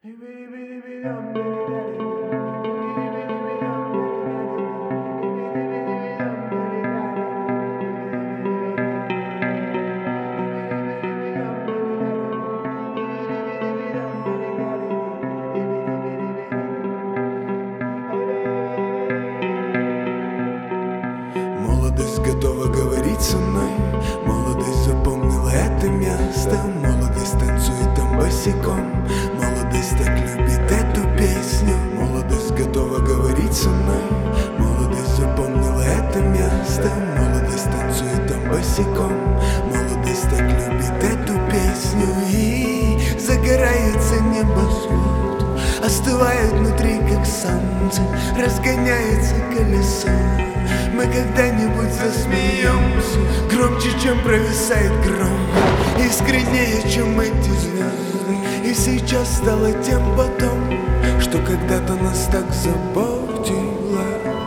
Молодость готова говорить со мной. Молодость запомнила это место. Молодость танцует там босиком. Молодость так любит эту песню. Молодость готова говорить со мной. Молодость запомнила это место. Молодость танцует там босиком. Молодость так любит эту песню. И загорается небосвод, остывает внутри, как солнце, разгоняется колесо. Мы когда-нибудь засмеемся громче, чем провисает гром, искреннее, чем эти звезды. И сейчас стало тем потом, что когда-то нас так заботило.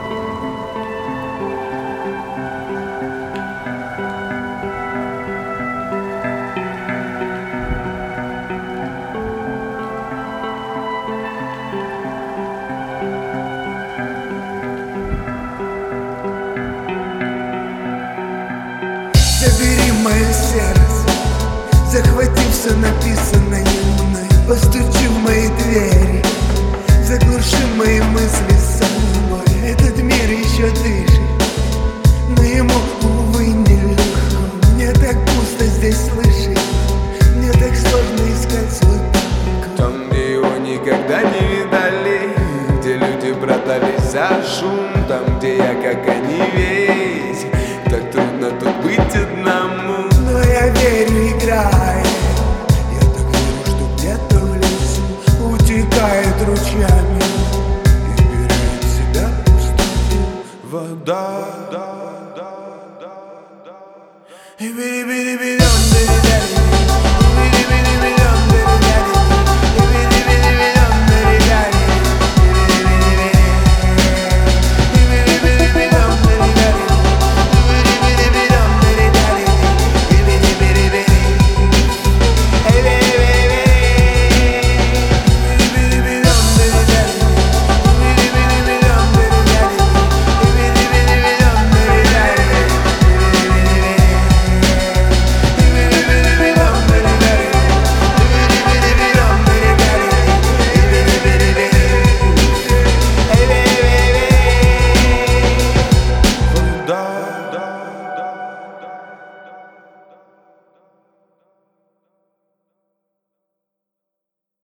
Забери мое сердце, захвати все написанное мной. Постучи в мои двери, заглуши мои мысли собой. Этот мир еще дышит, но ему, увы, нелегко. Мне так пусто здесь слышать, мне так сложно искать свой покой. Там, где его никогда не видали, где люди продались за шум, там, где я, как они, верю.